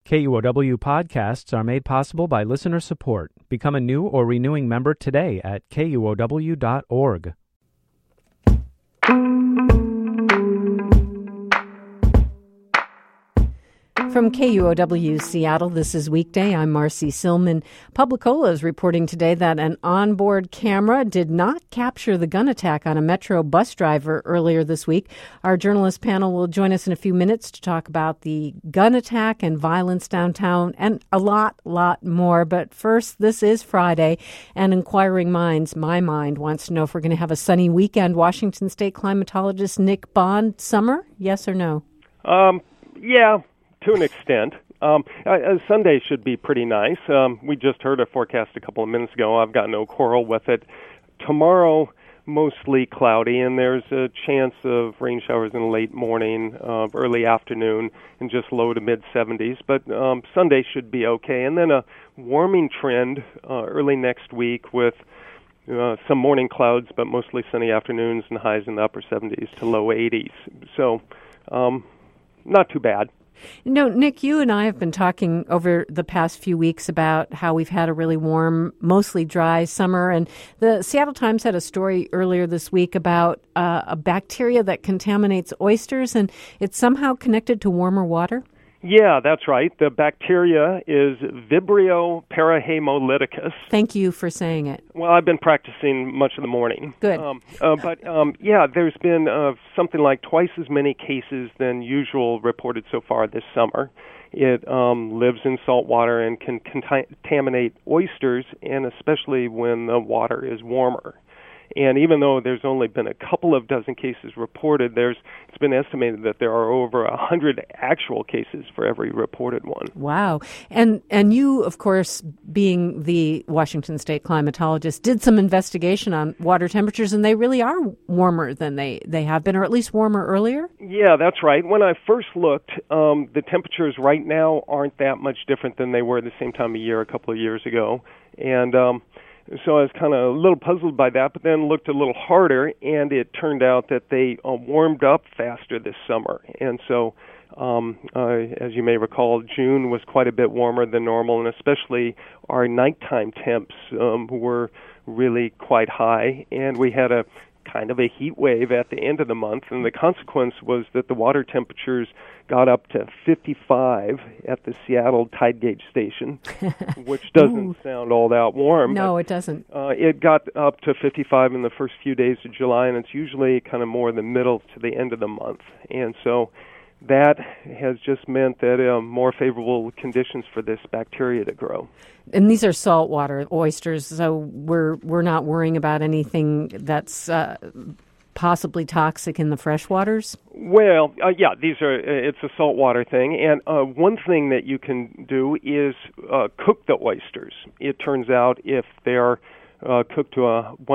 KUOW podcasts are made possible by listener support. Become a new or renewing member today at KUOW.org. From KUOW Seattle, this is Weekday. I'm Marcy Silman. Publicola is reporting today that an onboard camera did not capture the gun attack on a Metro bus driver earlier this week. Our journalist panel will join us in a few minutes to talk about the gun attack and violence downtown and a lot more. But first, this is Friday, and inquiring minds, my mind, wants to know if we're going to have a sunny weekend. Washington State climatologist Nick Bond, summer, yes or no? Yeah. To an extent. Sunday should be pretty nice. We just heard a forecast a couple of minutes ago. I've got no quarrel with it. Tomorrow, mostly cloudy, and there's a chance of rain showers in the late morning, early afternoon, and just low to mid-70s. But Sunday should be okay. And then a warming trend early next week with some morning clouds, but mostly sunny afternoons and highs in the upper 70s to low 80s. So not too bad. No, Nick, you and I have been talking over the past few weeks about how we've had a really warm, mostly dry summer. And the Seattle Times had a story earlier this week about a bacteria that contaminates oysters, and it's somehow connected to warmer water. Yeah, that's right. The bacteria is Vibrio parahemolyticus. Thank you for saying it. Well, I've been practicing much of the morning. Good. Yeah, there's been something like twice as many cases than usual reported so far this summer. It lives in salt water and can contaminate oysters, and especially when the water is warmer. And even though there's only been a couple of dozen cases reported, it's been estimated that there are over 100 actual cases for every reported one. Wow. And you, of course, being the Washington State climatologist, did some investigation on water temperatures, and they really are warmer than they have been, or at least warmer earlier? Yeah, that's right. When I first looked, the temperatures right now aren't that much different than they were at the same time of year a couple of years ago. And so I was kind of a little puzzled by that, but then looked a little harder, and it turned out that they warmed up faster this summer. And so, as you may recall, June was quite a bit warmer than normal, and especially our nighttime temps were really quite high, and we had a kind of a heat wave at the end of the month, and the consequence was that the water temperatures got up to 55 at the Seattle tide gauge station, which doesn't sound all that warm. No, it doesn't. It got up to 55 in the first few days of July, and it's usually kind of more the middle to the end of the month. And so that has just meant that more favorable conditions for this bacteria to grow. And these are saltwater oysters, so we're not worrying about anything that's possibly toxic in the freshwaters? Well, yeah, it's a saltwater thing. And one thing that you can do is cook the oysters. It turns out if they're cooked to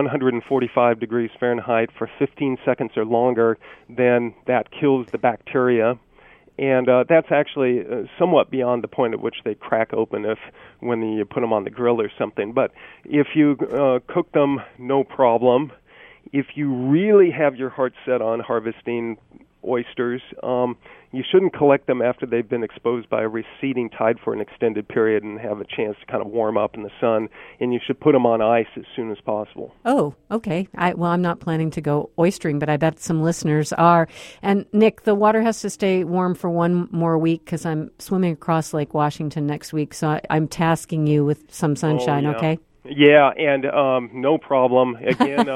145 degrees Fahrenheit for 15 seconds or longer, then that kills the bacteria. And that's actually somewhat beyond the point at which they crack open when you put them on the grill or something. But if you cook them, no problem. If you really have your heart set on harvesting oysters, you shouldn't collect them after they've been exposed by a receding tide for an extended period and have a chance to kind of warm up in the sun, and you should put them on ice as soon as possible. Oh, okay. I'm not planning to go oystering, but I bet some listeners are. And Nick, the water has to stay warm for one more week because I'm swimming across Lake Washington next week, so I'm tasking you with some sunshine, okay? Yeah, and no problem. Again,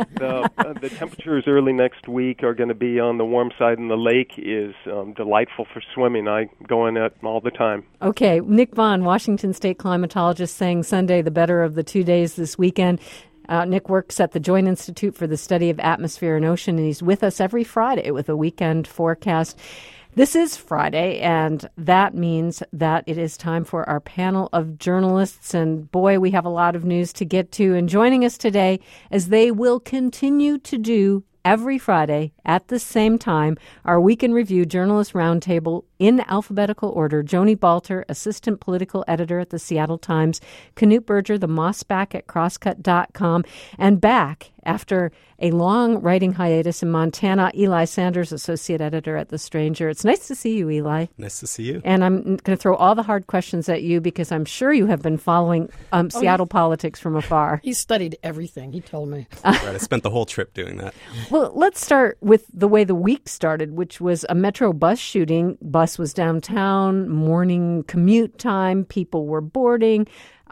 the temperatures early next week are going to be on the warm side, and the lake is delightful for swimming. I go in it all the time. Okay, Nick Bond, Washington State climatologist, saying Sunday the better of the 2 days this weekend. Nick works at the Joint Institute for the Study of Atmosphere and Ocean, and he's with us every Friday with a weekend forecast. This is Friday, and that means that it is time for our panel of journalists. And boy, we have a lot of news to get to. And joining us today, as they will continue to do every Friday at the same time, our Week in Review Journalist Roundtable in alphabetical order: Joni Balter, assistant political editor at the Seattle Times; Knut Berger, the mossback at crosscut.com; and back after a long writing hiatus in Montana, Eli Sanders, associate editor at The Stranger. It's nice to see you, Eli. Nice to see you. And I'm going to throw all the hard questions at you because I'm sure you have been following Seattle politics from afar. He studied everything, he told me. Right, I spent the whole trip doing that. Well, let's start with the way the week started, which was a Metro bus shooting. Bus was downtown, morning commute time, people were boarding.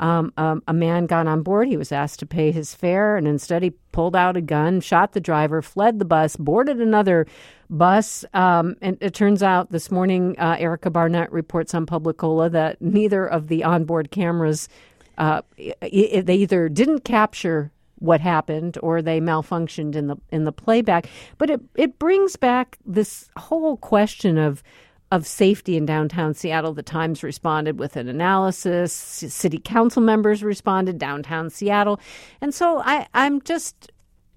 A man got on board. He was asked to pay his fare, and instead he pulled out a gun, shot the driver, fled the bus, boarded another bus. And it turns out this morning, Erica Barnett reports on Publicola that neither of the onboard cameras, they either didn't capture what happened or they malfunctioned in the playback. But it brings back this whole question of safety in downtown Seattle. The Times responded with an analysis. City council members responded, downtown Seattle. And so I'm just,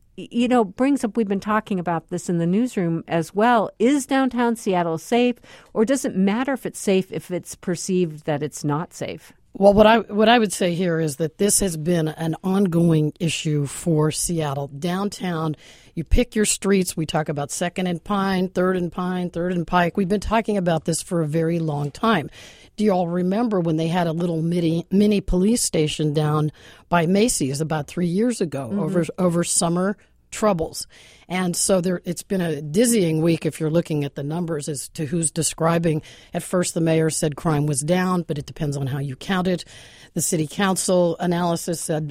brings up, we've been talking about this in the newsroom as well. Is downtown Seattle safe, or does it matter if it's safe if it's perceived that it's not safe? Well, what I would say here is that this has been an ongoing issue for Seattle. Downtown, you pick your streets. We talk about 2nd and Pine, 3rd and Pine, 3rd and Pike. We've been talking about this for a very long time. Do you all remember when they had a little mini police station down by Macy's about 3 years ago over summer troubles? And so it's been a dizzying week if you're looking at the numbers as to who's describing. At first, the mayor said crime was down, but it depends on how you count it. The city council analysis said,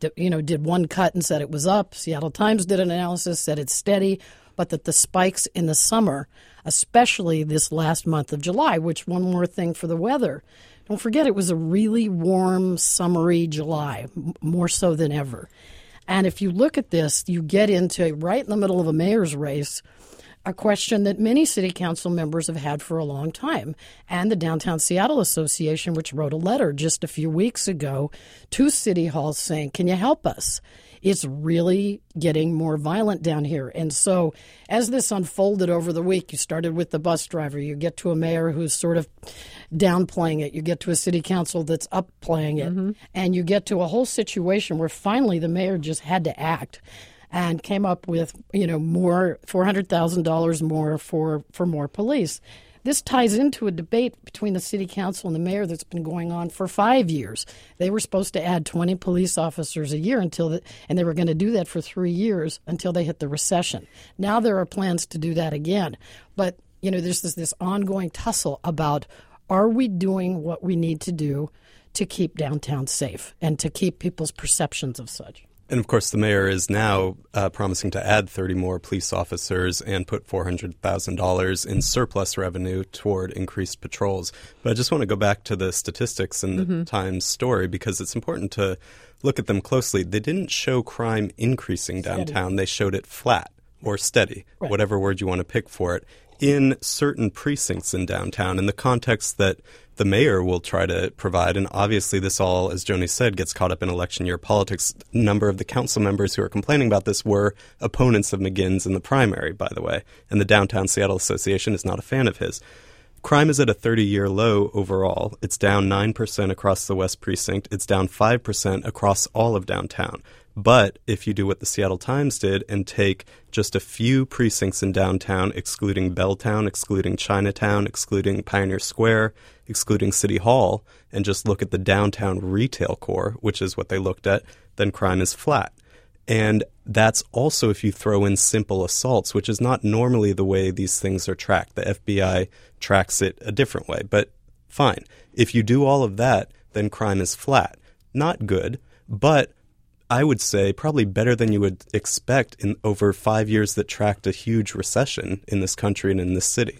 did one cut and said it was up. Seattle Times did an analysis, said it's steady, but that the spikes in the summer, especially this last month of July, which one more thing for the weather. Don't forget, it was a really warm, summery July, more so than ever. And if you look at this, you get into, right in the middle of a mayor's race, a question that many city council members have had for a long time. And the Downtown Seattle Association, which wrote a letter just a few weeks ago to City Hall saying, can you help us? It's really getting more violent down here. And so as this unfolded over the week, you started with the bus driver, you get to a mayor who's sort of downplaying it, you get to a city council that's upplaying it, and you get to a whole situation where finally the mayor just had to act and came up with, more $400,000 more for more police. This ties into a debate between the city council and the mayor that's been going on for 5 years. They were supposed to add 20 police officers a year and they were going to do that for 3 years until they hit the recession. Now there are plans to do that again. But, there's this ongoing tussle about, are we doing what we need to do to keep downtown safe and to keep people's perceptions of such? And, of course, the mayor is now promising to add 30 more police officers and put $400,000 in surplus revenue toward increased patrols. But I just want to go back to the statistics in the Times story because it's important to look at them closely. They didn't show crime increasing downtown. Steady. They showed it flat or steady, right, whatever word you want to pick for it, in certain precincts in downtown in the context that the mayor will try to provide. And obviously this all, as Joni said, gets caught up in election year politics. A number of the council members who are complaining about this were opponents of McGinn's in the primary, by the way. And the Downtown Seattle Association is not a fan of his. Crime is at a 30-year low overall. It's down 9% across the West Precinct. It's down 5% across all of downtown. But if you do what the Seattle Times did and take just a few precincts in downtown, excluding Belltown, excluding Chinatown, excluding Pioneer Square, excluding City Hall, and just look at the downtown retail core, which is what they looked at, then crime is flat. And that's also if you throw in simple assaults, which is not normally the way these things are tracked. The FBI tracks it a different way. But fine. If you do all of that, then crime is flat. Not good, but I would say probably better than you would expect in over 5 years that tracked a huge recession in this country and in this city.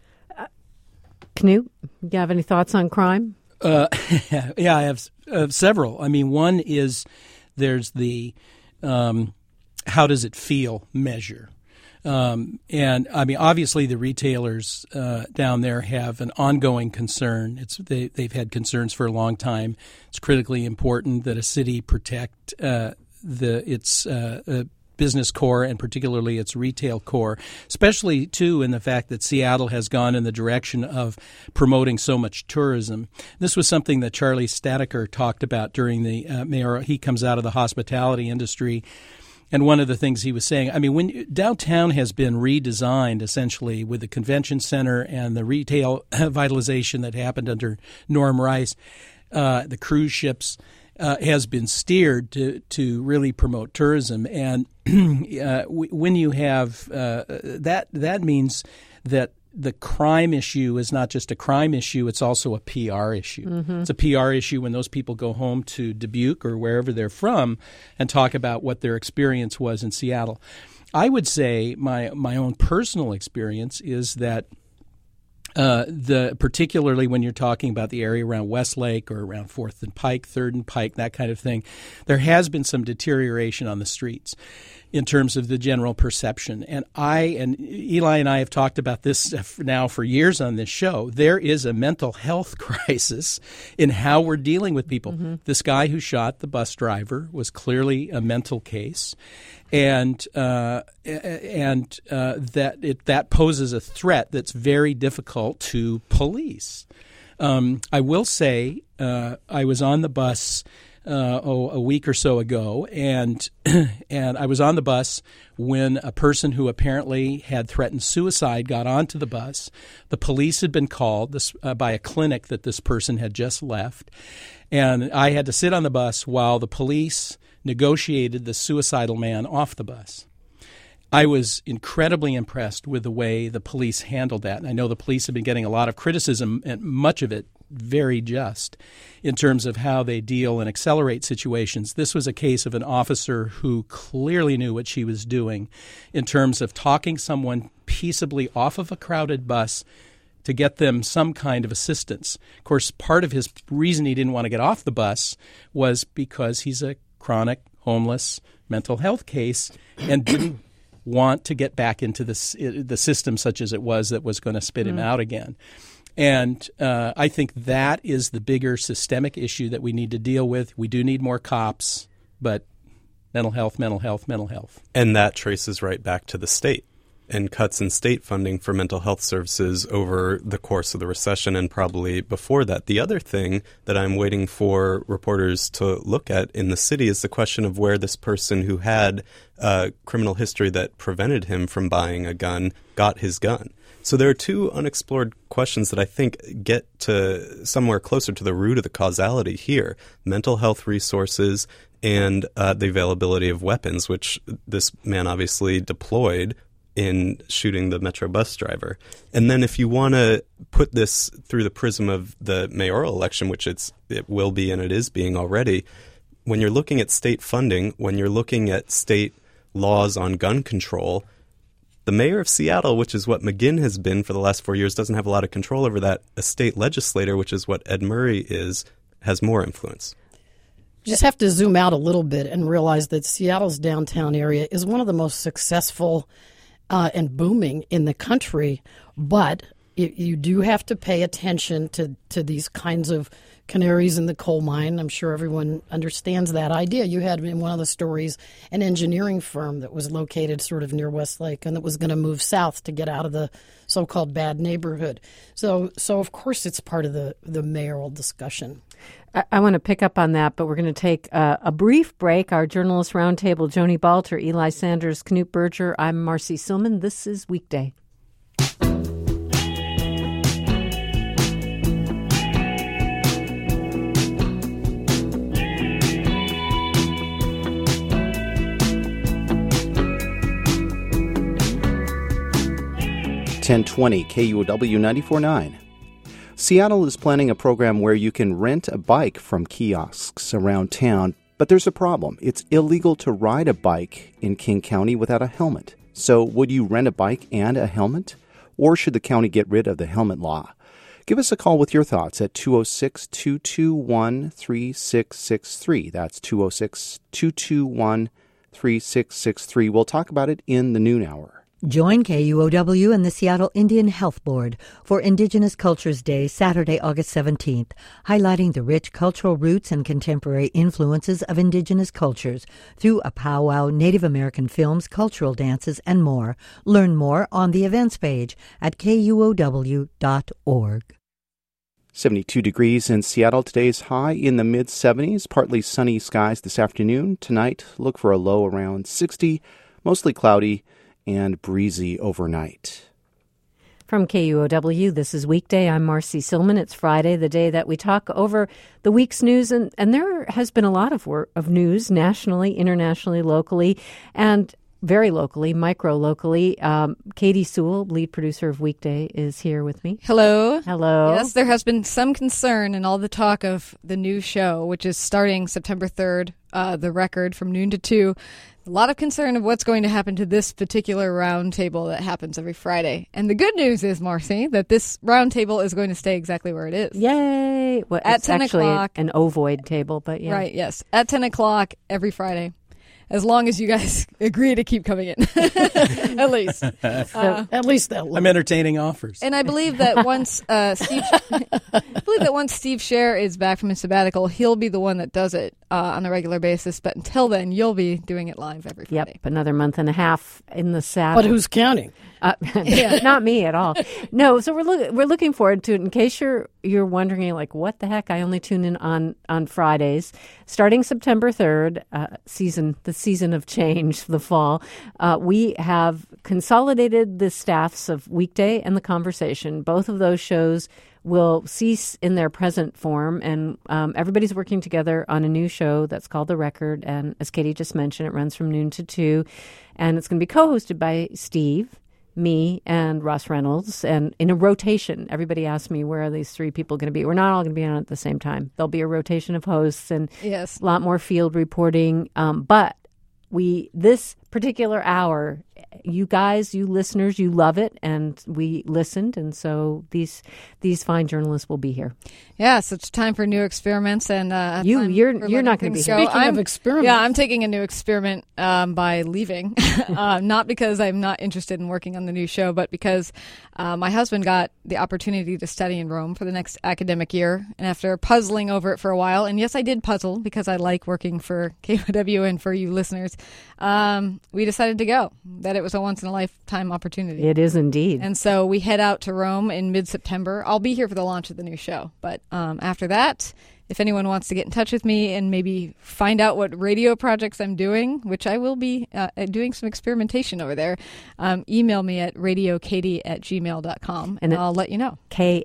Knut, do you have any thoughts on crime? Yeah, I have several. I mean, one is there's the how does it feel measure. And I mean, obviously the retailers down there have an ongoing concern. They've had concerns for a long time. It's critically important that a city protect its business core and particularly its retail core, especially, too, in the fact that Seattle has gone in the direction of promoting so much tourism. This was something that Charlie Stataker talked about during the mayor. He comes out of the hospitality industry. And one of the things he was saying, I mean, when downtown has been redesigned essentially with the convention center and the retail vitalization that happened under Norm Rice, the cruise ships, has been steered to really promote tourism. And when you have that means that the crime issue is not just a crime issue, it's also a PR issue. Mm-hmm. It's a PR issue when those people go home to Dubuque or wherever they're from and talk about what their experience was in Seattle. I would say my own personal experience is that particularly when you're talking about the area around Westlake or around 4th and Pike, 3rd and Pike, that kind of thing, there has been some deterioration on the streets in terms of the general perception. And Eli and I have talked about this now for years on this show. There is a mental health crisis in how we're dealing with people. Mm-hmm. This guy who shot the bus driver was clearly a mental case. And that poses a threat that's very difficult to police. I will say I was on the bus a week or so ago, and I was on the bus when a person who apparently had threatened suicide got onto the bus. The police had been called by a clinic that this person had just left, and I had to sit on the bus while the police negotiated the suicidal man off the bus. I was incredibly impressed with the way the police handled that. And I know the police have been getting a lot of criticism, and much of it very just, in terms of how they deal and accelerate situations. This was a case of an officer who clearly knew what she was doing in terms of talking someone peaceably off of a crowded bus to get them some kind of assistance. Of course, part of his reason he didn't want to get off the bus was because he's a chronic, homeless, mental health case and didn't want to get back into the system such as it was that was going to spit him out again. And I think that is the bigger systemic issue that we need to deal with. We do need more cops, but mental health. And that traces right back to the state and cuts in state funding for mental health services over the course of the recession and probably before that. The other thing that I'm waiting for reporters to look at in the city is the question of where this person who had a criminal history that prevented him from buying a gun got his gun. So there are two unexplored questions that I think get to somewhere closer to the root of the causality here: mental health resources and the availability of weapons, which this man obviously deployed in shooting the Metro bus driver. And then if you want to put this through the prism of the mayoral election, which it will be and it is being already, when you're looking at state funding, when you're looking at state laws on gun control, the mayor of Seattle, which is what McGinn has been for the last 4 years, doesn't have a lot of control over that. A state legislator, which is what Ed Murray is, has more influence. You just have to zoom out a little bit and realize that Seattle's downtown area is one of the most successful and booming in the country, but you do have to pay attention to these kinds of canaries in the coal mine. I'm sure everyone understands that idea. You had in one of the stories an engineering firm that was located sort of near Westlake and that was going to move south to get out of the so-called bad neighborhood. So of course it's part of the mayoral discussion. I want to pick up on that, but we're going to take a brief break. Our journalist roundtable, Joni Balter, Eli Sanders, Knut Berger. I'm Marcy Silman. This is Weekday. .1020 KUOW 94.9. Seattle is planning a program where you can rent a bike from kiosks around town, but there's a problem. It's illegal to ride a bike in King County without a helmet. So would you rent a bike and a helmet? Or should the county get rid of the helmet law? Give us a call with your thoughts at 206-221-3663. That's 206-221-3663. We'll talk about it in the noon hour. Join KUOW and the Seattle Indian Health Board for Indigenous Cultures Day, Saturday, August 17th, highlighting the rich cultural roots and contemporary influences of Indigenous cultures through a powwow, Native American films, cultural dances, and more. Learn more on the events page at KUOW.org. 72 degrees in Seattle. Today's high in the mid-70s. Partly sunny skies this afternoon. Tonight, look for a low around 60, mostly cloudy and breezy overnight. From KUOW, this is Weekday. I'm Marcy Silman. It's Friday, the day that we talk over the week's news, and there has been a lot of news nationally, internationally, locally, and very locally, micro-locally. Katie Sewell, lead producer of Weekday, is here with me. Hello. Hello. Yes, there has been some concern in all the talk of the new show, which is starting September 3rd, The Record from noon to 2. A lot of concern of what's going to happen to this particular roundtable that happens every Friday. And the good news is, Marcy, that this roundtable is going to stay exactly where it is. Yay! Well, at it's 10 actually o'clock. An ovoid table, but yeah. Right, yes. At 10 o'clock every Friday. As long as you guys agree to keep coming in, at least. At least that. I'm entertaining offers. And I believe that once Steve Scher is back from his sabbatical, he'll be the one that does it on a regular basis. But until then, you'll be doing it live every Friday. Yep, another month and a half in the saddle. But who's counting? Not me at all. No, so we're looking forward to it. In case you're wondering, like, what the heck? I only tune in on Fridays, starting September 3rd, the season of change, the fall. We have consolidated the staffs of Weekday and The Conversation. Both of those shows will cease in their present form, and everybody's working together on a new show that's called The Record. And as Katie just mentioned, it runs from noon to 2, and it's going to be co-hosted by Steve, me, and Ross Reynolds, and in a rotation. Everybody asks me, where are these three people going to be? We're not all going to be on at the same time. There'll be a rotation of hosts and a lot more field reporting. But this particular hour, you guys, you listeners, you love it, and we listened, and so these fine journalists will be here. Yes, it's time for new experiments, and you're not going to be here. Speaking of experiments, yeah, I'm taking a new experiment by leaving, not because I'm not interested in working on the new show, but because my husband got the opportunity to study in Rome for the next academic year, and after puzzling over it for a while, and yes, I did puzzle because I like working for KUOW and for you listeners. We decided to go, that it was a once-in-a-lifetime opportunity. It is indeed. And so we head out to Rome in mid-September. I'll be here for the launch of the new show. But after that, if anyone wants to get in touch with me and maybe find out what radio projects I'm doing, which I will be doing some experimentation over there, email me at radiokatie@gmail.com, and I'll let you know.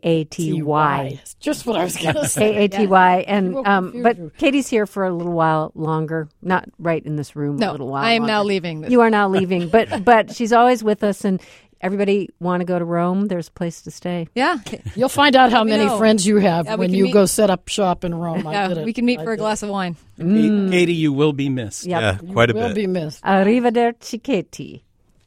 Katy. Just what I was going to say. Katy. And but Katie's here for a little while longer, not right in this room. No, a little while I am longer. now leaving. You are now leaving, but she's always with us, and everybody want to go to Rome, there's a place to stay. Yeah. You'll find out how many friends you have when you go set up shop in Rome. We can meet for a glass of wine. Katie, you will be missed. Yep. Yeah, quite a You bit. will be missed. Arrivederci, Katie.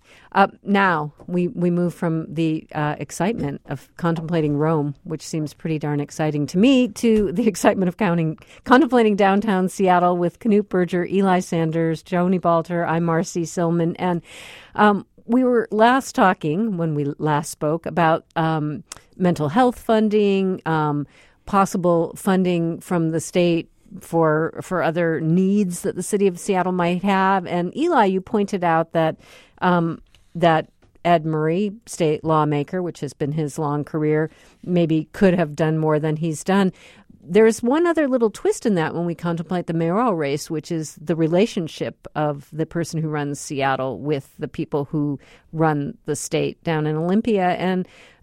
Now, we move from the excitement of contemplating Rome, which seems pretty darn exciting to me, to the excitement of contemplating downtown Seattle with Knute Berger, Eli Sanders, Joni Balter. I'm Marcy Silman. And we were last talking, when we last spoke, about mental health funding, possible funding from the state for other needs that the city of Seattle might have. And Eli, you pointed out that that Ed Murray, state lawmaker, which has been his long career, maybe could have done more than he's done. There's one other little twist in that when we contemplate the mayoral race, which is the relationship of the person who runs Seattle with the people who run the state down in Olympia. And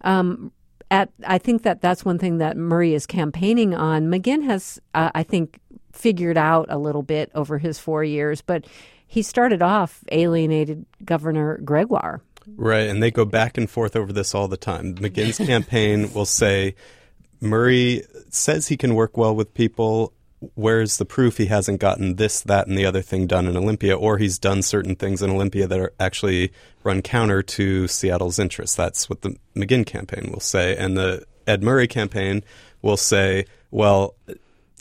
I think that's one thing that Murray is campaigning on. McGinn has, I think, figured out a little bit over his 4 years, but he started off alienated Governor Gregoire. Right, and they go back and forth over this all the time. McGinn's campaign will say, Murray says he can work well with people. Where's the proof he hasn't gotten this, that, and the other thing done in Olympia, or he's done certain things in Olympia that are actually run counter to Seattle's interests? That's what the McGinn campaign will say. And the Ed Murray campaign will say, well,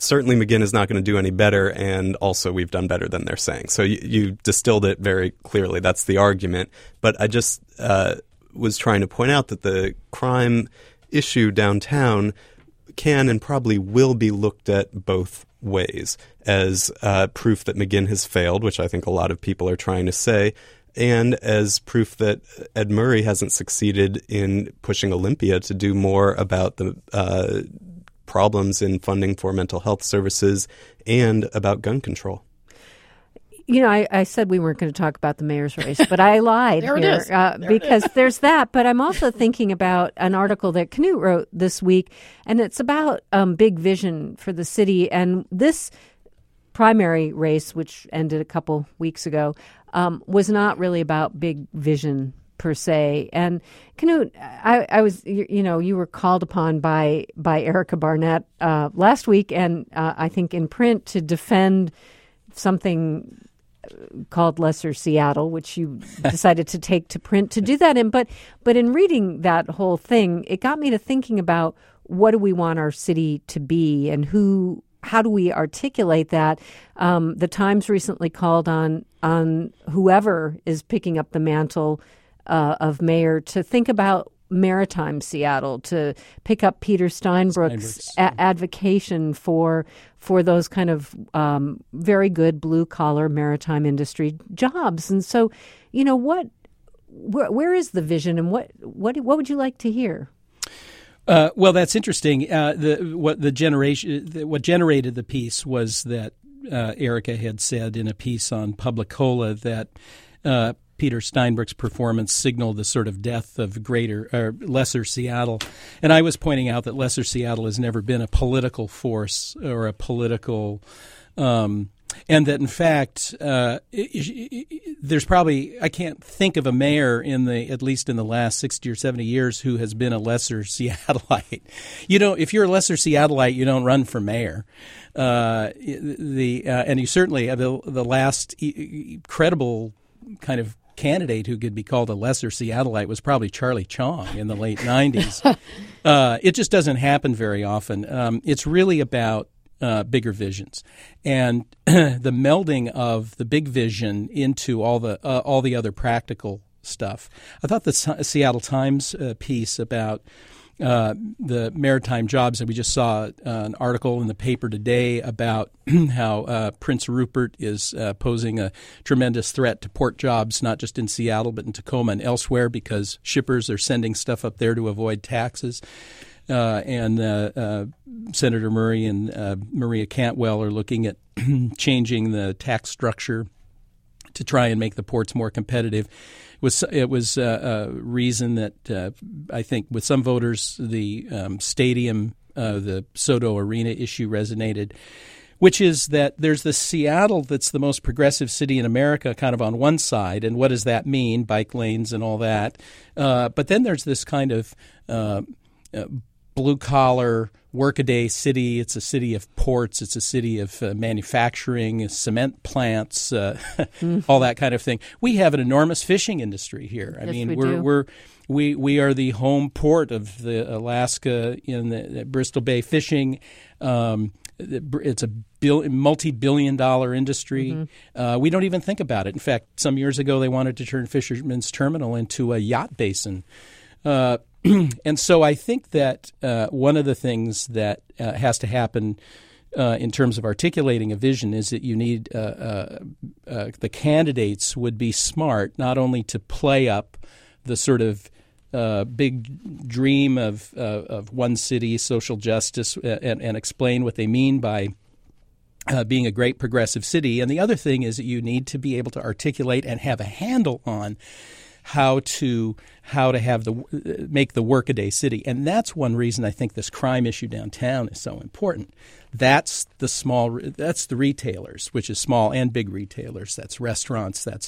certainly McGinn is not going to do any better, and also we've done better than they're saying. So you distilled it very clearly. That's the argument. But I just was trying to point out that the crime issue downtown can and probably will be looked at both ways, as proof that McGinn has failed, which I think a lot of people are trying to say, and as proof that Ed Murray hasn't succeeded in pushing Olympia to do more about the problems in funding for mental health services and about gun control. You know, I said we weren't going to talk about the mayor's race, but I lied there here it is. because there's that. But I'm also thinking about an article that Knut wrote this week, and it's about big vision for the city. And this primary race, which ended a couple weeks ago, was not really about big vision per se. And Knut, I was, you were called upon by Erica Barnett last week, and I think in print, to defend something called Lesser Seattle, which you decided to take to print to do that in. But in reading that whole thing, it got me to thinking about what do we want our city to be, and how do we articulate that? The Times recently called on whoever is picking up the mantle of mayor to think about maritime Seattle, to pick up Peter Steinbrück's advocation for those kind of very good blue-collar maritime industry jobs. And so, where is the vision, and what would you like to hear? Well, that's interesting. What generated the piece was that Erica had said in a piece on Publicola that Peter Steinbrück's performance signaled the sort of death of Lesser Seattle. And I was pointing out that Lesser Seattle has never been a political force or a political and that, in fact, there's probably, I can't think of a mayor at least in the last 60 or 70 years who has been a Lesser Seattleite. If you're a Lesser Seattleite, you don't run for mayor. And you certainly, the last credible kind of candidate who could be called a Lesser Seattleite was probably Charlie Chong in the late 90s. It just doesn't happen very often. It's really about bigger visions, and the melding of the big vision into all the other practical stuff. I thought the Seattle Times piece about the maritime jobs, and we just saw an article in the paper today about how Prince Rupert is posing a tremendous threat to port jobs, not just in Seattle but in Tacoma and elsewhere, because shippers are sending stuff up there to avoid taxes. And Senator Murray and Maria Cantwell are looking at changing the tax structure to try and make the ports more competitive. It was a reason that I think with some voters the stadium, the Soto Arena issue resonated, which is that there's the Seattle that's the most progressive city in America kind of on one side, and what does that mean, bike lanes and all that. But then there's this kind of blue-collar, workaday city. It's a city of ports. It's a city of manufacturing, cement plants, all that kind of thing. We have an enormous fishing industry here. I mean, we are the home port of the Alaska in the Bristol Bay fishing. It's a multi-billion-dollar industry. Mm-hmm. We don't even think about it. In fact, some years ago, they wanted to turn Fisherman's Terminal into a yacht basin. And so I think that one of the things that has to happen in terms of articulating a vision is that you need the candidates would be smart not only to play up the sort of big dream of one city, social justice, and explain what they mean by being a great progressive city. And the other thing is that you need to be able to articulate and have a handle on how to make the workaday city. And that's one reason I think this crime issue downtown is so important. That's the retailers, which is small and big retailers. That's restaurants. That's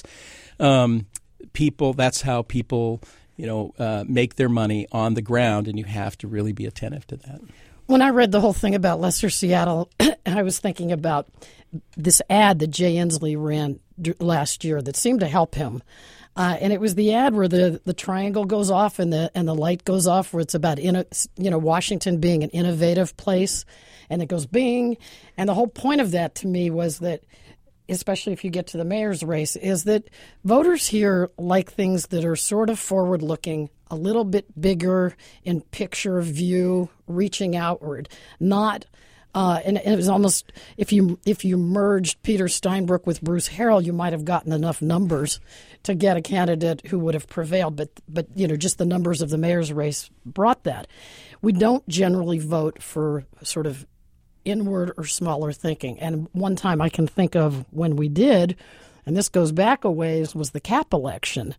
people. That's how people make their money on the ground, and you have to really be attentive to that. When I read the whole thing about Lesser Seattle, I was thinking about this ad that Jay Inslee ran last year that seemed to help him. And it was the ad where the triangle goes off and the light goes off, where it's about Washington being an innovative place, and it goes bing. And the whole point of that to me was that, especially if you get to the mayor's race, is that voters here like things that are sort of forward-looking, a little bit bigger in picture view, reaching outward, not. And it was almost, if you merged Peter Steinbrück with Bruce Harrell, you might have gotten enough numbers to get a candidate who would have prevailed. But just the numbers of the mayor's race brought that. We don't generally vote for sort of inward or smaller thinking. And one time I can think of when we did, and this goes back a ways, was the Cap election.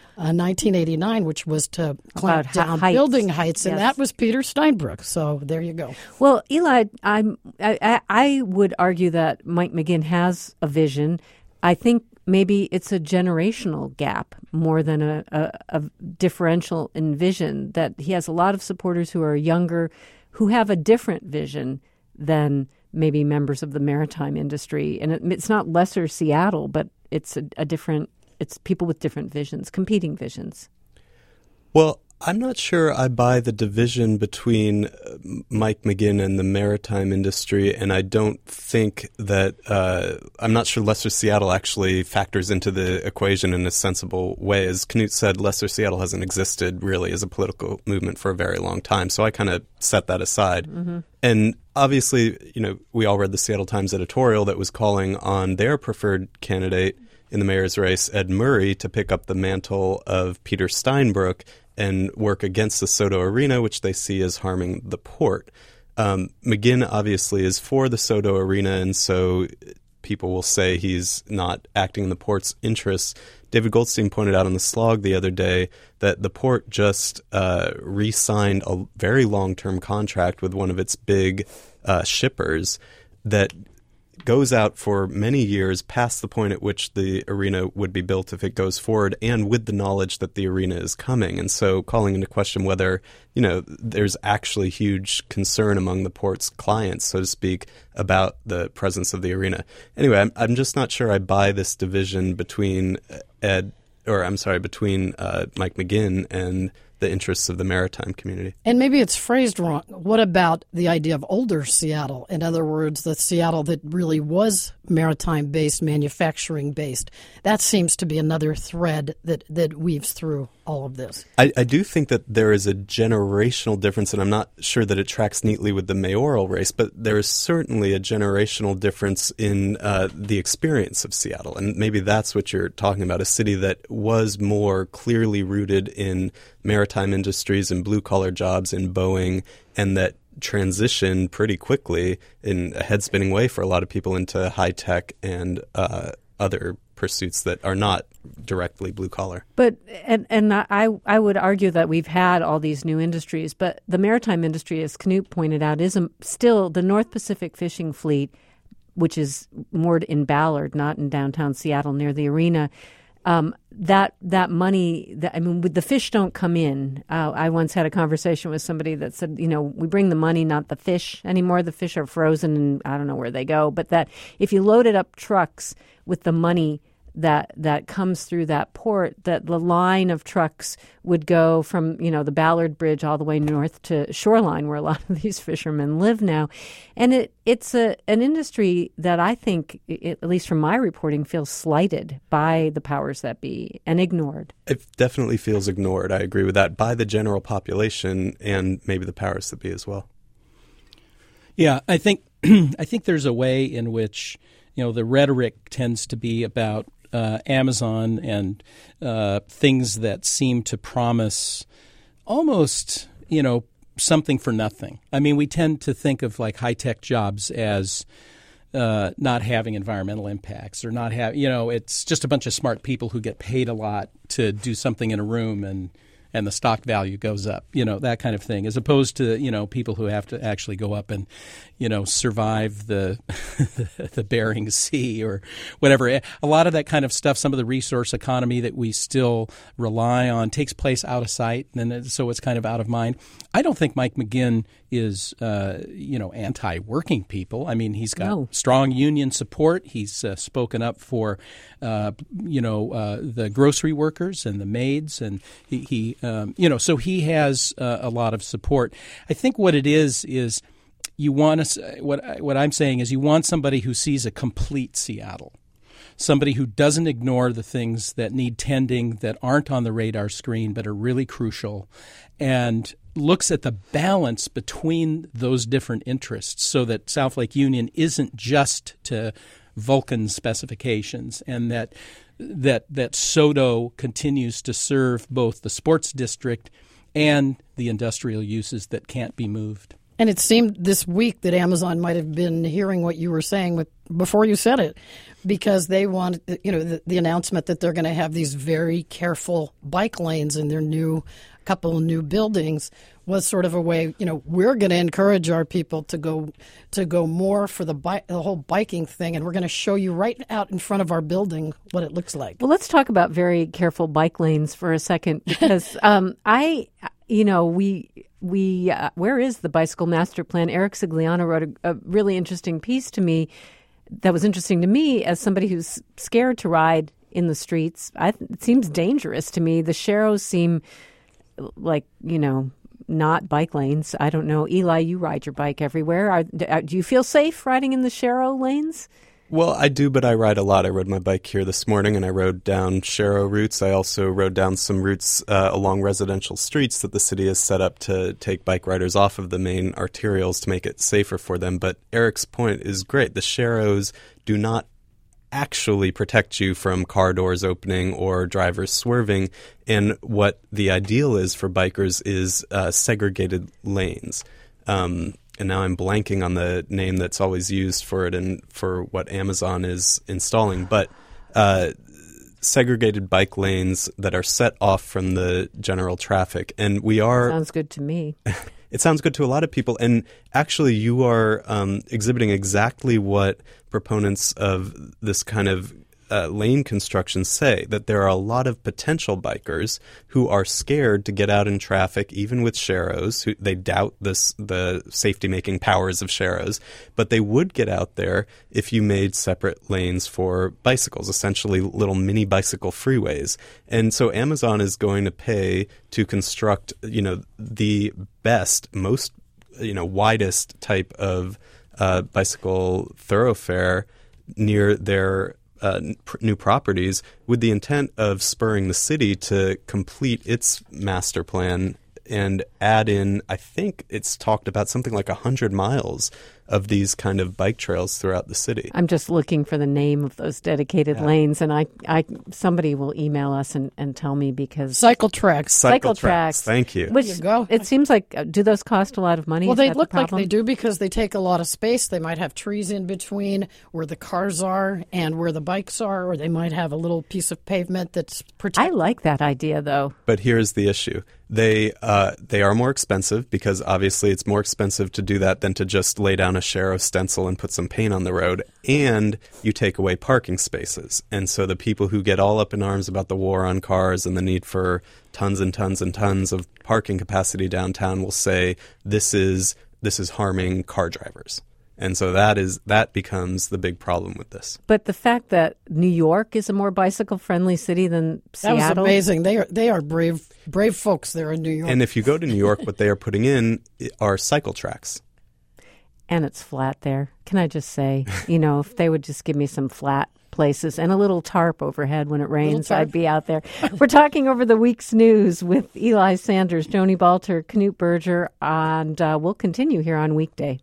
1989, which was to clamp down building heights, and that was Peter Steinbrück. So there you go. Well, Eli, I would argue that Mike McGinn has a vision. I think maybe it's a generational gap more than a differential in vision, that he has a lot of supporters who are younger, who have a different vision than maybe members of the maritime industry. And it's not lesser Seattle, but it's a different. It's people with different visions, competing visions. Well, I'm not sure I buy the division between Mike McGinn and the maritime industry, and I don't think that I'm not sure Lesser Seattle actually factors into the equation in a sensible way. As Knut said, Lesser Seattle hasn't existed really as a political movement for a very long time, so I kind of set that aside. Mm-hmm. And obviously, we all read the Seattle Times editorial that was calling on their preferred candidate in the mayor's race, Ed Murray, to pick up the mantle of Peter Steinbrück and work against the SoDo Arena, which they see as harming the port. McGinn obviously is for the SoDo Arena, and so people will say he's not acting in the port's interests. David Goldstein pointed out on the Slog the other day that the port just re-signed a very long-term contract with one of its big shippers that goes out for many years past the point at which the arena would be built if it goes forward, and with the knowledge that the arena is coming. And so calling into question whether, there's actually huge concern among the port's clients, so to speak, about the presence of the arena. Anyway, I'm just not sure I buy this division between Mike McGinn and the interests of the maritime community. And maybe it's phrased wrong. What about the idea of older Seattle? In other words, the Seattle that really was maritime-based, manufacturing-based. That seems to be another thread that weaves through all of this. I do think that there is a generational difference, and I'm not sure that it tracks neatly with the mayoral race, but there is certainly a generational difference in the experience of Seattle. And maybe that's what you're talking about, a city that was more clearly rooted in maritime industries and blue-collar jobs in Boeing, and that transition pretty quickly in a head-spinning way for a lot of people into high-tech and other pursuits that are not directly blue-collar. But and I would argue that we've had all these new industries, but the maritime industry, as Knut pointed out, is still the North Pacific Fishing Fleet, which is moored in Ballard, not in downtown Seattle near the arena. That money, the fish don't come in. I once had a conversation with somebody that said, we bring the money, not the fish anymore. The fish are frozen and I don't know where they go. But that if you loaded up trucks with the money that comes through that port, that the line of trucks would go from, the Ballard Bridge all the way north to Shoreline, where a lot of these fishermen live now. And it's an industry that I think, at least from my reporting, feels slighted by the powers that be and ignored. It definitely feels ignored. I agree with that, by the general population and maybe the powers that be as well. Yeah, I think there's a way in which, the rhetoric tends to be about Amazon and things that seem to promise almost, something for nothing. I mean, we tend to think of like high-tech jobs as not having environmental impacts or not have, it's just a bunch of smart people who get paid a lot to do something in a room and and the stock value goes up, that kind of thing, as opposed to, people who have to actually go up and, survive the the Bering Sea or whatever. A lot of that kind of stuff, some of the resource economy that we still rely on takes place out of sight, and so it's kind of out of mind. I don't think Mike McGinn is, anti-working people. I mean, he's got strong union support. He's spoken up for, the grocery workers and the maids, and he so he has a lot of support. I think what it is you want to, what I'm saying is you want somebody who sees a complete Seattle. Somebody who doesn't ignore the things that need tending, that aren't on the radar screen, but are really crucial, and looks at the balance between those different interests so that South Lake Union isn't just to Vulcan specifications, and that SODO continues to serve both the sports district and the industrial uses that can't be moved. And it seemed this week that Amazon might have been hearing what you were saying before you said it, because they wanted, the announcement that they're going to have these very careful bike lanes in their couple of new buildings was sort of a way, we're going to encourage our people to go more for the whole biking thing, and we're going to show you right out in front of our building what it looks like. Well, let's talk about very careful bike lanes for a second, because where is the bicycle master plan? Eric Sigliano wrote a really interesting piece to me that was interesting to me as somebody who's scared to ride in the streets. It seems dangerous to me. The Sharrows seem like, not bike lanes. I don't know. Eli, you ride your bike everywhere. Do you feel safe riding in the Sharrow lanes? Well, I do, but I ride a lot. I rode my bike here this morning, and I rode down Sharrow routes. I also rode down some routes along residential streets that the city has set up to take bike riders off of the main arterials to make it safer for them. But Eric's point is great. The Sharrows do not actually protect you from car doors opening or drivers swerving. And what the ideal is for bikers is segregated lanes. And now I'm blanking on the name that's always used for it and for what Amazon is installing. But segregated bike lanes that are set off from the general traffic. And we are... Sounds good to me. It sounds good to a lot of people. And actually, you are exhibiting exactly what proponents of this kind of lane construction say, that there are a lot of potential bikers who are scared to get out in traffic, even with Sharrows. They doubt the safety-making powers of Sharrows, but they would get out there if you made separate lanes for bicycles, essentially little mini bicycle freeways. And so Amazon is going to pay to construct, the best, most, widest type of bicycle thoroughfare near their new properties, with the intent of spurring the city to complete its master plan and add in, I think it's talked about something like 100 miles of these kind of bike trails throughout the city. I'm just looking for the name of those dedicated lanes, and I somebody will email us and tell me, because Cycle tracks. Thank you. Which, there you go. It seems like, do those cost a lot of money? Well, they look like they do, because they take a lot of space. They might have trees in between where the cars are and where the bikes are, or they might have a little piece of pavement that's protected. I like that idea, though. But here's the issue. They are more expensive, because obviously it's more expensive to do that than to just lay down a Sharrow stencil and put some paint on the road, and you take away parking spaces. And so the people who get all up in arms about the war on cars and the need for tons and tons and tons of parking capacity downtown will say this is harming car drivers. And so that becomes the big problem with this. But the fact that New York is a more bicycle-friendly city than Seattle... That was amazing. They are brave folks there in New York. And if you go to New York, what they are putting in are cycle tracks. And it's flat there. Can I just say, if they would just give me some flat places and a little tarp overhead when it rains, I'd be out there. We're talking over the week's news with Eli Sanders, Joni Balter, Knut Berger, and we'll continue here on Weekday.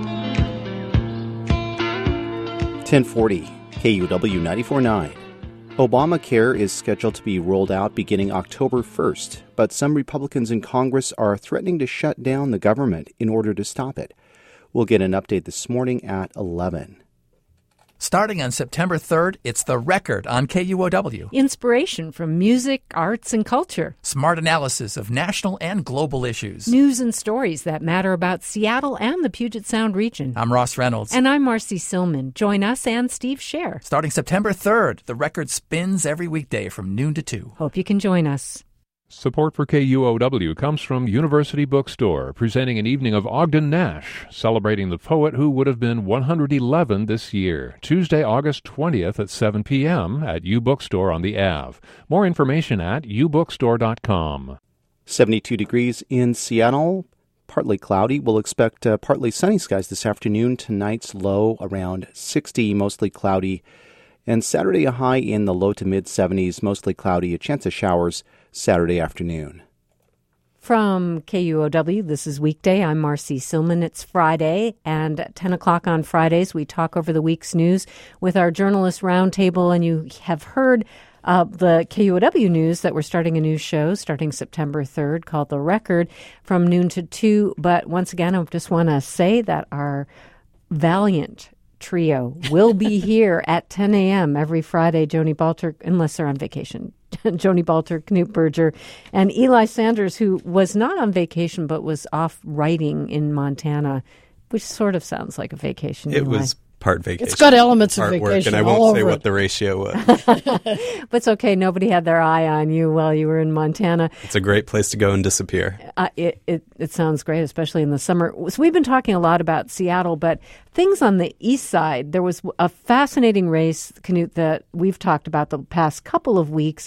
.1040 KUW 94.9. Obamacare is scheduled to be rolled out beginning October 1st, but some Republicans in Congress are threatening to shut down the government in order to stop it. We'll get an update this morning at 11. Starting on September 3rd, it's The Record on KUOW. Inspiration from music, arts, and culture. Smart analysis of national and global issues. News and stories that matter about Seattle and the Puget Sound region. I'm Ross Reynolds. And I'm Marcy Silman. Join us and Steve Scher. Starting September 3rd, The Record spins every weekday from noon to 2. Hope you can join us. Support for KUOW comes from University Bookstore, presenting an evening of Ogden Nash, celebrating the poet who would have been 111 this year, Tuesday, August 20th at 7 p.m. at U Bookstore on the Ave. More information at ubookstore.com. 72 degrees in Seattle, partly cloudy. We'll expect partly sunny skies this afternoon. Tonight's low around 60, mostly cloudy. And Saturday a high in the low to mid-70s, mostly cloudy, a chance of showers Saturday afternoon. From KUOW, this is Weekday. I'm Marcy Silman. It's Friday, and at 10 o'clock on Fridays, we talk over the week's news with our journalist roundtable, and you have heard the KUOW news that we're starting a new show starting September 3rd called The Record from noon to 2. But once again, I just want to say that our valiant trio will be here at 10 a.m. every Friday. Joni Balter, unless they're on vacation. Joni Balter, Knut Berger, and Eli Sanders, who was not on vacation but was off writing in Montana, which sort of sounds like a vacation. It was part vacation. It's got elements of part vacation. Work, and I won't say what the ratio was. But it's okay. Nobody had their eye on you while you were in Montana. It's a great place to go and disappear. It sounds great, especially in the summer. So we've been talking a lot about Seattle, but things on the east side. There was a fascinating race, Knut, that we've talked about the past couple of weeks.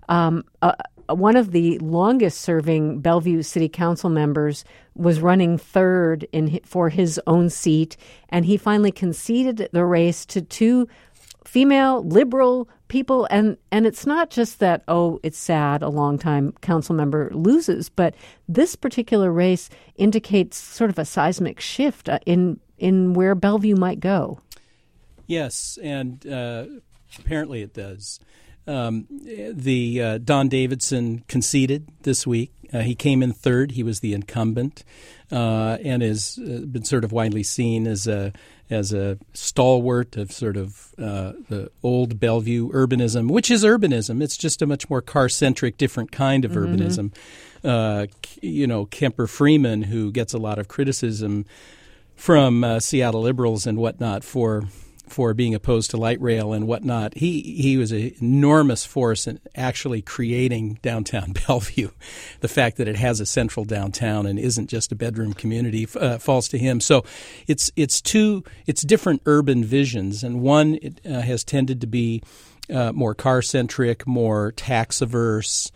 One of the longest-serving Bellevue City Council members was running third for his own seat, and he finally conceded the race to two female liberal people. And it's not just that, it's sad a long-time council member loses, but this particular race indicates sort of a seismic shift in where Bellevue might go. Yes, and apparently it does. Don Davidson conceded this week. He came in third. He was the incumbent, and has been sort of widely seen as a stalwart of sort of the old Bellevue urbanism, which is urbanism. It's just a much more car-centric, different kind of urbanism. Kemper Freeman, who gets a lot of criticism from Seattle liberals and whatnot for being opposed to light rail and whatnot. He was an enormous force in actually creating downtown Bellevue. The fact that it has a central downtown and isn't just a bedroom community falls to him. So it's different urban visions, and one has tended to be more car-centric, more tax-averse,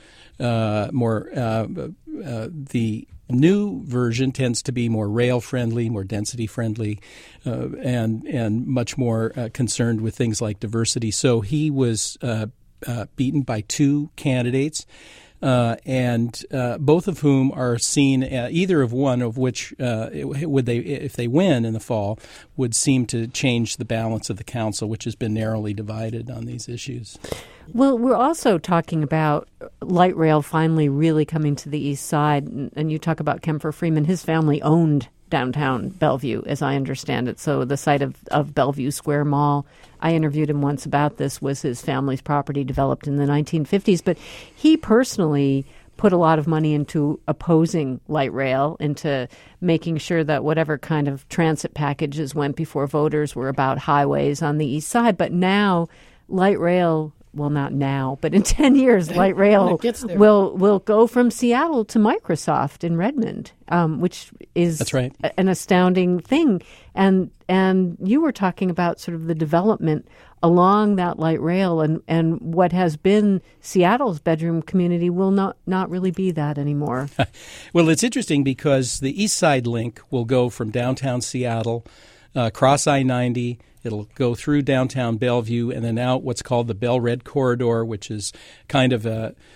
the new version tends to be more rail-friendly, more density-friendly, and much more concerned with things like diversity. So he was beaten by two candidates, and both of whom are seen, either of one of which, if they win in the fall, would seem to change the balance of the council, which has been narrowly divided on these issues. Well, we're also talking about light rail finally really coming to the east side, and you talk about Kemper Freeman. His family owned downtown Bellevue, as I understand it. So the site of Bellevue Square Mall, I interviewed him once about this, was his family's property developed in the 1950s. But he personally put a lot of money into opposing light rail, into making sure that whatever kind of transit packages went before voters were about highways on the east side. But now light rail... Well, not now, but in 10 years, light rail will go from Seattle to Microsoft in Redmond, which is That's right. An astounding thing. And you were talking about sort of the development along that light rail, and what has been Seattle's bedroom community will not really be that anymore. Well, it's interesting because the East Side Link will go from downtown Seattle, cross I-90, It'll go through downtown Bellevue and then out what's called the Bell Red Corridor, which is kind of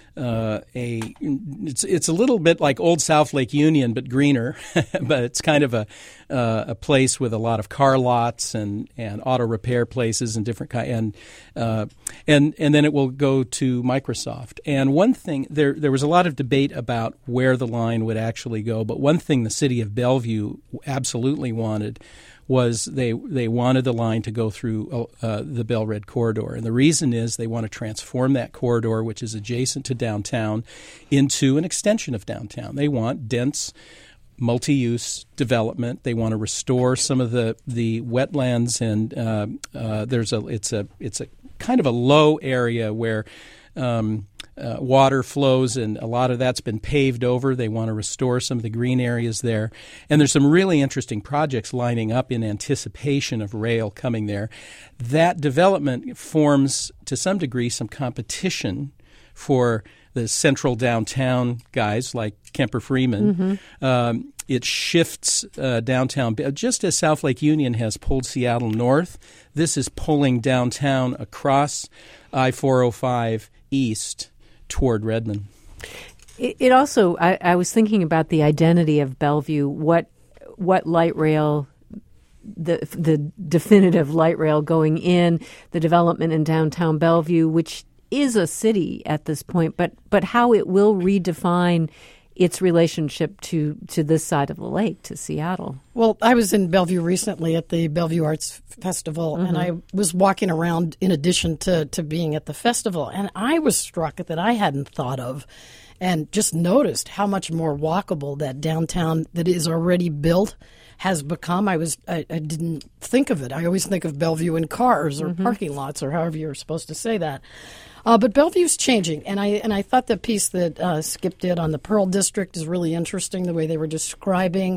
it's a little bit like Old South Lake Union but greener, but it's kind of a place with a lot of car lots and auto repair places and different and then it will go to Microsoft. And one thing there was a lot of debate about where the line would actually go, but one thing the city of Bellevue absolutely wanted was they wanted the line to go through the Bell Red Corridor. And the reason is they want to transform that corridor, which is adjacent to downtown, into an extension of downtown. They want dense multi-use development. They want to restore some of the wetlands, and it's a kind of a low area where water flows, and a lot of that's been paved over. They want to restore some of the green areas there. And there's some really interesting projects lining up in anticipation of rail coming there. That development forms, to some degree, some competition for the central downtown guys like Kemper Freeman. Mm-hmm. It shifts downtown. Just as South Lake Union has pulled Seattle north, this is pulling downtown across I-405 east toward Redmond. It also, I was thinking about the identity of Bellevue, what light rail, the definitive light rail going in, the development in downtown Bellevue, which is a city at this point, but how it will redefine its relationship to this side of the lake, to Seattle. Well, I was in Bellevue recently at the Bellevue Arts Festival, mm-hmm. and I was walking around in addition to being at the festival, and I was struck that I hadn't thought of and just noticed how much more walkable that downtown that is already built has become. I didn't think of it. I always think of Bellevue in cars or mm-hmm. parking lots or however you're supposed to say that. But Bellevue's changing, and I thought the piece that Skip did on the Pearl District is really interesting, the way they were describing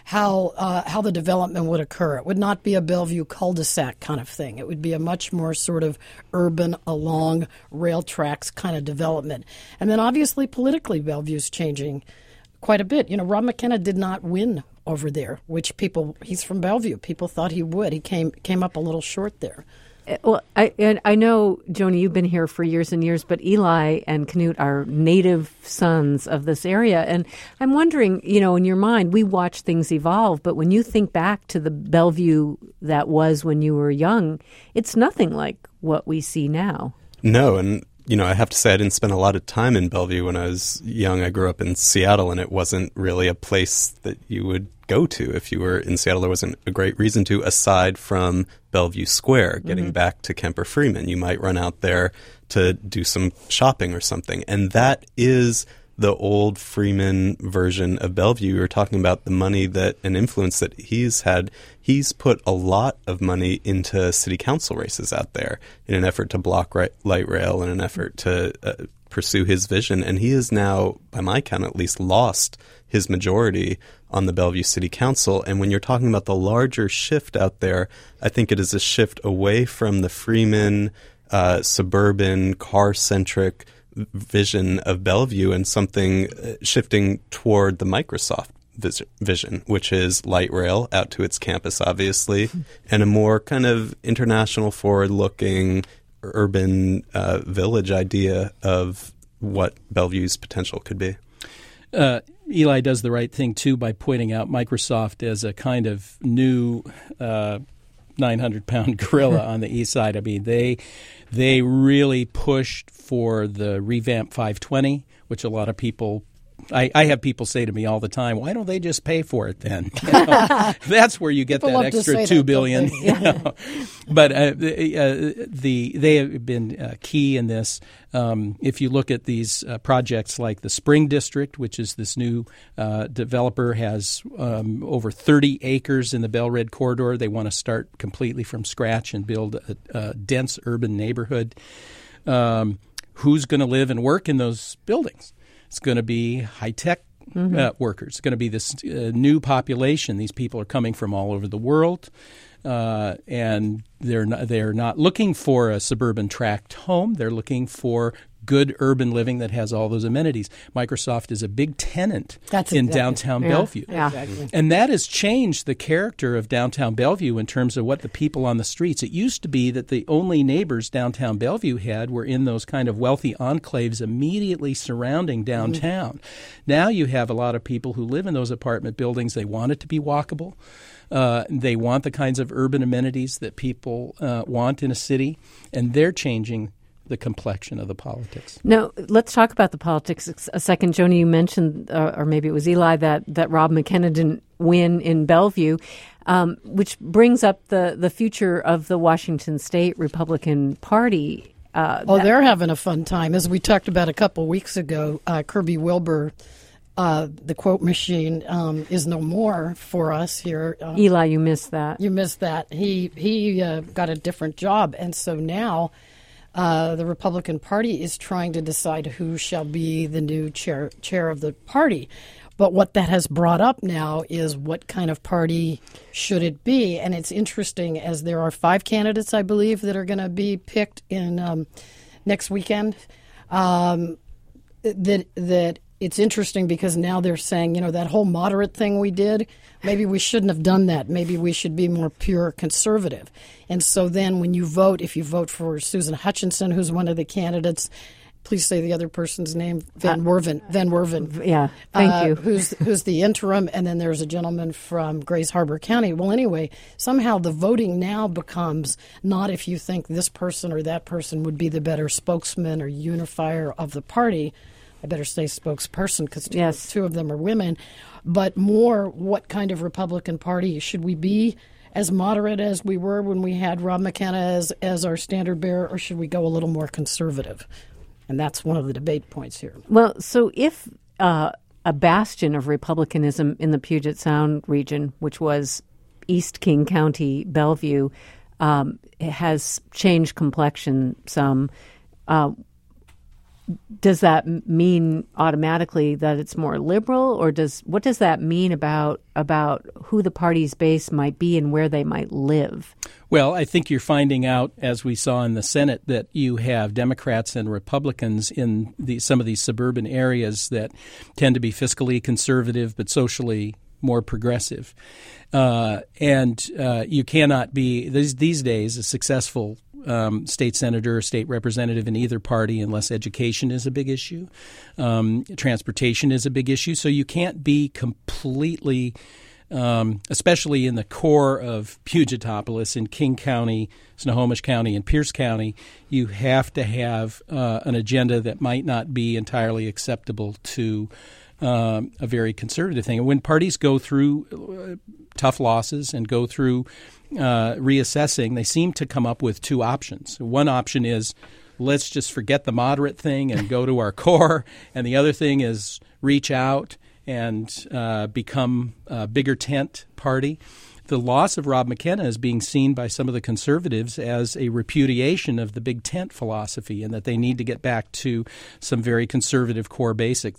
how the development would occur. It would not be a Bellevue cul-de-sac kind of thing. It would be a much more sort of urban, along rail tracks kind of development. And then obviously politically, Bellevue's changing quite a bit. You know, Rob McKenna did not win over there, which he's from Bellevue. People thought he would. He came up a little short there. Well, I know, Joni, you've been here for years and years, but Eli and Knut are native sons of this area. And I'm wondering, in your mind, we watch things evolve, but when you think back to the Bellevue that was when you were young, it's nothing like what we see now. No, and I have to say I didn't spend a lot of time in Bellevue when I was young. I grew up in Seattle, and it wasn't really a place that you would go to if you were in Seattle. There wasn't a great reason to, aside from Bellevue Square. Getting mm-hmm. back to Kemper Freeman, you might run out there to do some shopping or something. And that is the old Freeman version of Bellevue. We were talking about the money and influence that he's had. He's put a lot of money into city council races out there in an effort to block light rail, in an effort to pursue his vision. And he has now, by my count at least, lost his majority on the Bellevue City Council. And when you're talking about the larger shift out there, I think it is a shift away from the Freeman, suburban, car-centric vision of Bellevue and something shifting toward the Microsoft vision, which is light rail out to its campus, obviously, and a more kind of international, forward-looking, urban village idea of what Bellevue's potential could be. Eli does the right thing, too, by pointing out Microsoft as a kind of new 900-pound gorilla on the east side. I mean, they really pushed for the revamped 520, which a lot of people I have people say to me all the time, why don't they just pay for it then? That's where you get that extra $2 billion. But they have been key in this. If you look at these projects like the Spring District, which is this new developer, has over 30 acres in the Bell Red Corridor. They want to start completely from scratch and build a dense urban neighborhood. Who's going to live and work in those buildings? It's going to be high-tech workers. It's going to be this new population. These people are coming from all over the world, and they're not looking for a suburban tract home. They're looking for good urban living that has all those amenities. Microsoft is a big tenant in downtown Bellevue. Yeah. Exactly. And that has changed the character of downtown Bellevue in terms of what the people on the streets. It used to be that the only neighbors downtown Bellevue had were in those kind of wealthy enclaves immediately surrounding downtown. Now you have a lot of people who live in those apartment buildings. They want it to be walkable. They want the kinds of urban amenities that people want in a city, and they're changing the complexion of the politics. Now, let's talk about the politics a second. Joni, you mentioned, or maybe it was Eli, that Rob McKenna didn't win in Bellevue, which brings up the future of the Washington State Republican Party. They're having a fun time. As we talked about a couple weeks ago, Kirby Wilbur, the quote machine, is no more for us here. Eli, you missed that. You missed that. He got a different job, and so now the Republican Party is trying to decide who shall be the new chair of the party. But what that has brought up now is what kind of party should it be? And it's interesting, as there are 5 candidates, I believe, that are going to be picked in next weekend. That it's interesting because now they're saying, that whole moderate thing we did, maybe we shouldn't have done that. Maybe we should be more pure conservative. And so then when you vote, if you vote for Susan Hutchinson, who's one of the candidates, please say the other person's name, Van Werven. Yeah, thank you. Who's the interim, and then there's a gentleman from Grays Harbor County. Well, anyway, somehow the voting now becomes not if you think this person or that person would be the better spokesman or unifier of the party. I better say spokesperson because two of them are women, but more what kind of Republican Party should we be? As moderate as we were when we had Rob McKenna as our standard bearer, or should we go a little more conservative? And that's one of the debate points here. Well, so if a bastion of republicanism in the Puget Sound region, which was East King County, Bellevue, has changed complexion some, does that mean automatically that it's more liberal, or what does that mean about who the party's base might be and where they might live? Well, I think you're finding out, as we saw in the Senate, that you have Democrats and Republicans in some of these suburban areas that tend to be fiscally conservative but socially more progressive. And you cannot be, these days, a successful state senator or state representative in either party unless education is a big issue. Transportation is a big issue. So you can't be completely, especially in the core of Pugetopolis, in King County, Snohomish County, and Pierce County, you have to have an agenda that might not be entirely acceptable to a very conservative thing. And when parties go through tough losses and go through reassessing, they seem to come up with 2 options. One option is, let's just forget the moderate thing and go to our core. And the other thing is reach out and become a bigger tent party. The loss of Rob McKenna is being seen by some of the conservatives as a repudiation of the big tent philosophy, and that they need to get back to some very conservative core basics.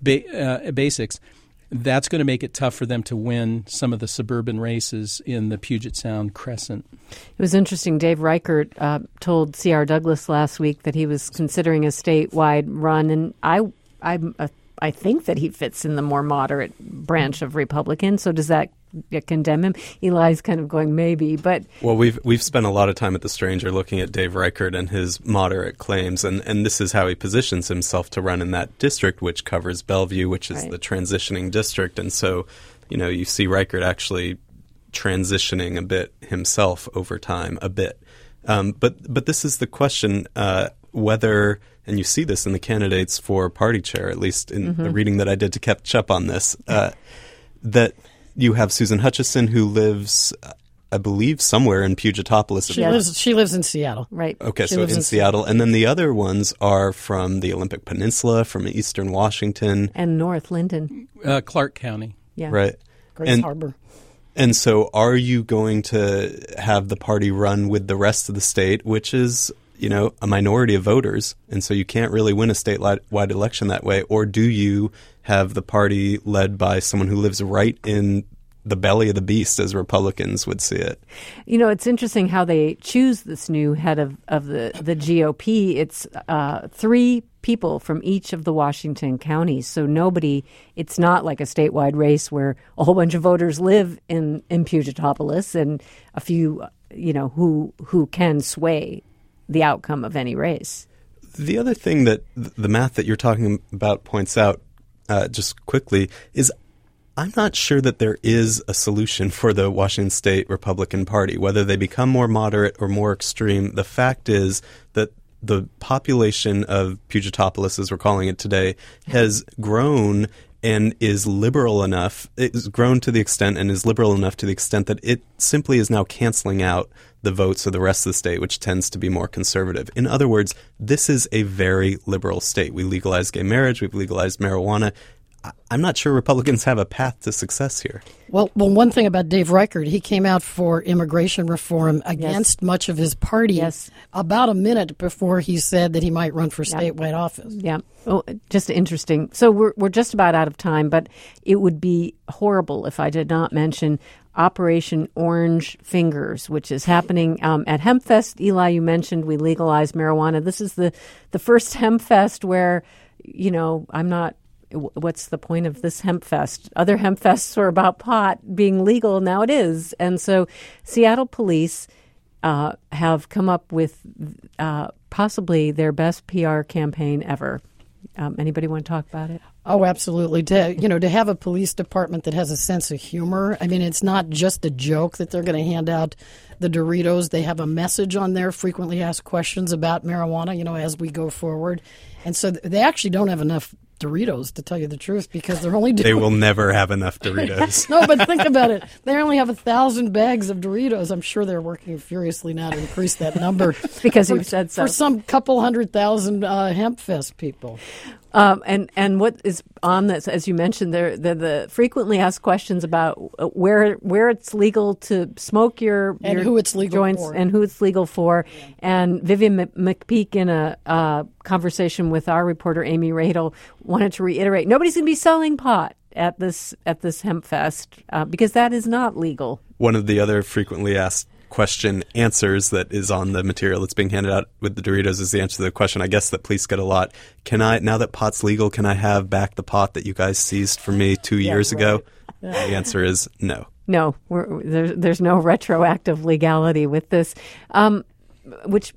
That's going to make it tough for them to win some of the suburban races in the Puget Sound Crescent. It was interesting. Dave Reichert told C.R. Douglas last week that he was considering a statewide run, and I think that he fits in the more moderate branch of Republican. So does that condemn him? Eli's kind of going maybe, but well, we've spent a lot of time at The Stranger looking at Dave Reichert and his moderate claims, and this is how he positions himself to run in that district, which covers Bellevue, which is the transitioning district. And so, you see Reichert actually transitioning a bit himself over time, a bit. But this is the question, whether, and you see this in the candidates for party chair, at least in the reading that I did to catch up on this, that you have Susan Hutchinson, who lives, I believe, somewhere in Pugetopolis. She lives in Seattle. Right. Okay, so in Seattle. And then the other ones are from the Olympic Peninsula, from eastern Washington. And North Linden. Clark County. Yeah. Right. Grays Harbor. And so are you going to have the party run with the rest of the state, which is, a minority of voters, and so you can't really win a statewide election that way? Or do you have the party led by someone who lives right in the belly of the beast, as Republicans would see it. You know, it's interesting how they choose this new head of the GOP. It's 3 people from each of the Washington counties. So it's not like a statewide race where a whole bunch of voters live in Pugetopolis and a few, who can sway the outcome of any race. The other thing that the math that you're talking about points out, just quickly, is I'm not sure that there is a solution for the Washington State Republican Party, whether they become more moderate or more extreme. The fact is that the population of Pugetopolis, as we're calling it today, has grown and is liberal enough. It's grown to the extent and is liberal enough to the extent that it simply is now canceling out the votes of the rest of the state, which tends to be more conservative. In other words, this is a very liberal state. We legalized gay marriage. We've legalized marijuana. I'm not sure Republicans have a path to success here. Well, one thing about Dave Reichert, he came out for immigration reform against much of his party about a minute before he said that he might run for statewide office. Yeah. Oh, just interesting. So we're just about out of time, but it would be horrible if I did not mention Operation Orange Fingers, which is happening at HempFest. Eli, you mentioned we legalized marijuana. This is the first HempFest where, what's the point of this HempFest? Other HempFests were about pot being legal. Now it is. And so Seattle police have come up with possibly their best PR campaign ever. Anybody want to talk about it? Oh, absolutely. To have a police department that has a sense of humor. I mean, it's not just a joke that they're going to hand out the Doritos. They have a message on there, frequently asked questions about marijuana, as we go forward. And so they actually don't have enough Doritos, to tell you the truth, because they're only doing... They will never have enough Doritos. No, but think about it. They only have 1,000 bags of Doritos. I'm sure they're working furiously now to increase that number. Because you said so. For some couple 100,000 HempFest people. And what is on this, as you mentioned, the frequently asked questions about where it's legal to smoke your who it's legal joints for. And who it's legal for. And Vivian McPeak, in a conversation with our reporter Amy Radel, wanted to reiterate nobody's going to be selling pot at this HempFest because that is not legal. One of the other frequently asked question answers that is on the material that's being handed out with the Doritos is the answer to the question, I guess, that police get a lot. Now that pot's legal, can I have back the pot that you guys seized from me 2 years ago? The answer is no. No, there's no retroactive legality with this, which,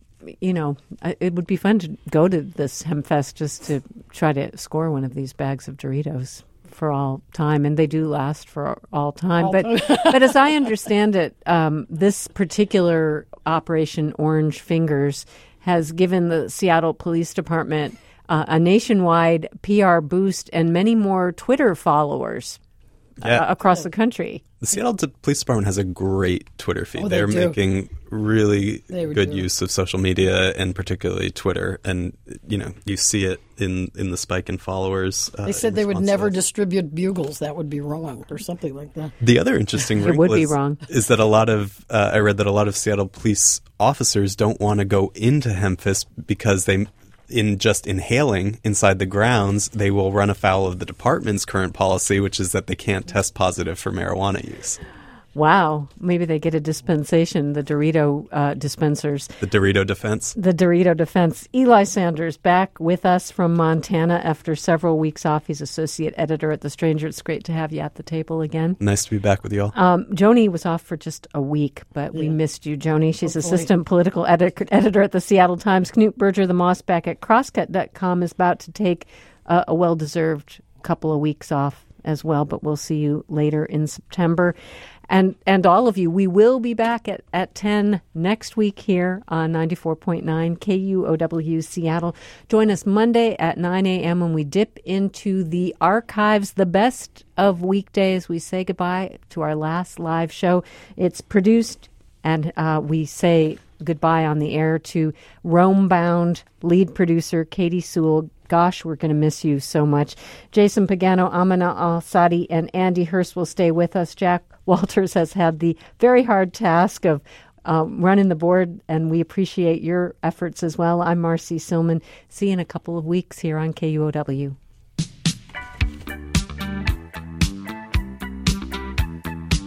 it would be fun to go to this HempFest just to try to score one of these bags of Doritos for all time, and they do last for all time. But as I understand it, this particular Operation Orange Fingers has given the Seattle Police Department a nationwide PR boost and many more Twitter followers across the country. The Seattle Police Department has a great Twitter feed. They're making really good use of social media, and particularly Twitter. And, you see it in the spike in followers. They said they would never distribute bugles. That would be wrong, or something like that. The other interesting wrinkle is that I read that a lot of Seattle police officers don't want to go into HempFest because in just inhaling inside the grounds, they will run afoul of the department's current policy, which is that they can't test positive for marijuana use. Wow. Maybe they get a dispensation, the Dorito dispensers. The Dorito defense. The Dorito defense. Eli Sanders back with us from Montana after several weeks off. He's associate editor at The Stranger. It's great to have you at the table again. Nice to be back with you all. Joni was off for just a week, but we missed you, Joni. She's assistant political editor at the Seattle Times. Knut Berger, the Moss back at Crosscut.com, is about to take a well-deserved couple of weeks off as well, but we'll see you later in September. And all of you, we will be back at 10 next week here on 94.9 KUOW Seattle. Join us Monday at 9 a.m. when we dip into the archives, the best of weekdays. We say goodbye to our last live show. It's produced, and we say goodbye on the air to Rome-bound lead producer Katie Sewell. Gosh, we're going to miss you so much. Jason Pagano, Amina Al-Sadi, and Andy Hurst will stay with us. Jack Walters has had the very hard task of running the board, and we appreciate your efforts as well. I'm Marcy Silman. See you in a couple of weeks here on KUOW.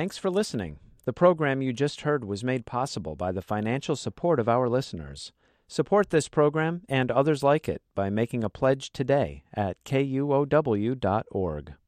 Thanks for listening. The program you just heard was made possible by the financial support of our listeners. Support this program and others like it by making a pledge today at kuow.org.